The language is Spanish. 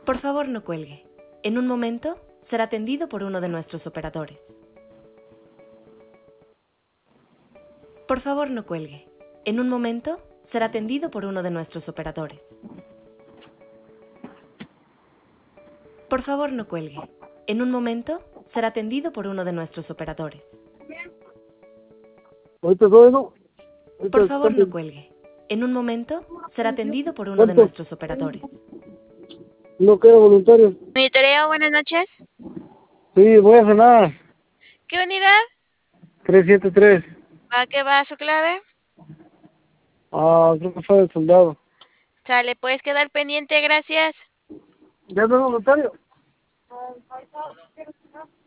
Por favor, no cuelgue. En un momento será atendido por uno de nuestros operadores. Por favor, no cuelgue. En un momento será atendido por uno de nuestros operadores. Por favor, no cuelgue. En un momento será atendido por uno de nuestros operadores. Ahorita doy, ¿no? Por favor, no cuelgue. En un momento será atendido por uno de ¿Cuánto? nuestros operadores. No queda voluntario. Monitoreo, buenas noches. Sí, voy a cenar. ¿Qué unidad? 373. ¿A qué va su clave? Creo que fue el soldado. Sale, puedes quedar pendiente, gracias. ¿Ya no es voluntario?